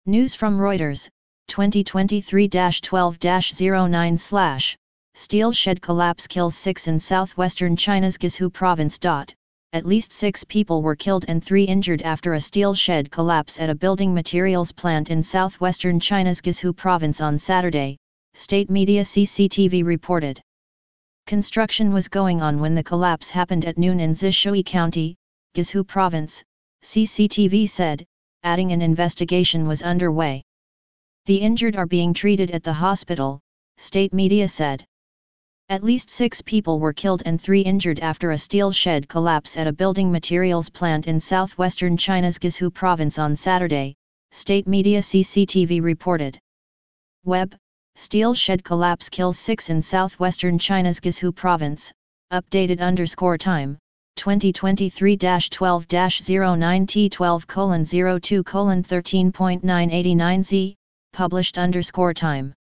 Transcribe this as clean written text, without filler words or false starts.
News from Reuters, 2023-12-09/. Steel shed collapse kills 6 in southwestern China's Guizhou province. At least 6 people were killed and 3 injured after a steel shed collapse at a building materials plant in southwestern China's Guizhou province on Saturday, state media CCTV reported. Construction was going on when the collapse happened at noon in Zhishui County, Guizhou province, CCTV said, adding an investigation was underway. The injured are being treated at the hospital, state media said. At least 6 people were killed and 3 injured after a steel shed collapse at a building materials plant in southwestern China's Guizhou province on Saturday, state media CCTV reported. Web, steel shed collapse kills 6 in southwestern China's Guizhou province, updated _time, 2023-12-09 T12:02:13.989 Z, published _time.